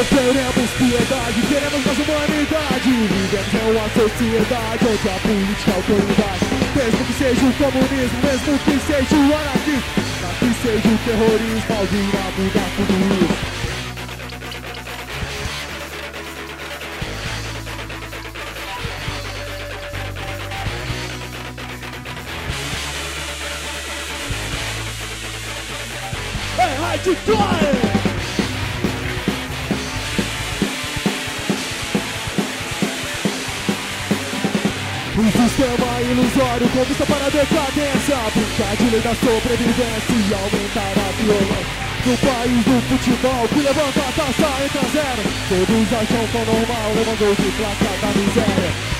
Não queremos piedade, queremos mais humanidade. Vivemos em uma sociedade onde a política é autoridade. Mesmo que seja o comunismo, mesmo que seja o anarquismo, pra que seja o terrorismo, alguém vai mudar tudo isso. Um sistema ilusório, convista para a decadência. Brincar de lei da sobrevivência e aumentar a violência. No país do futebol, que levanta a taça entra zero. Todos acham tão normal, levando de placa da miséria.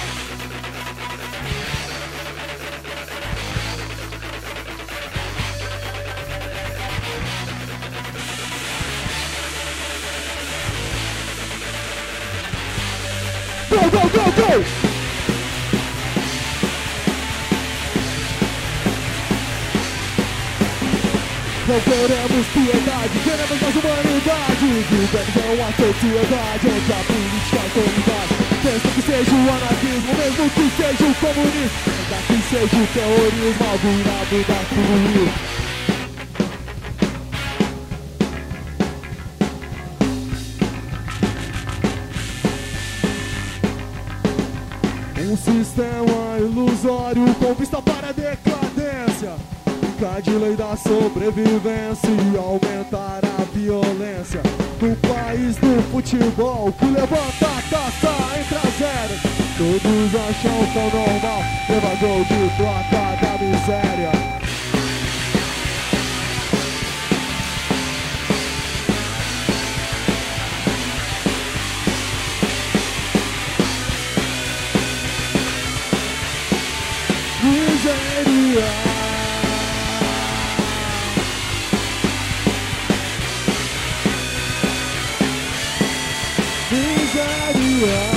Go, go, go, go! Não queremos piedade, queremos mais humanidade. Vivemos em uma sociedade onde a política é autoridade. Mesmo que seja o anarquismo, mesmo que seja o comunismo, ainda que seja o terrorismo, alguém irá mudar tudo isso. Um sistema ilusório, conquista para a decadência. Brincar de lei da sobrevivência e aumentar a violência. No país do futebol, que levanta a taça entra zero. Todos acham tão normal, leva gol de placa da miséria. Miséria. Miséria.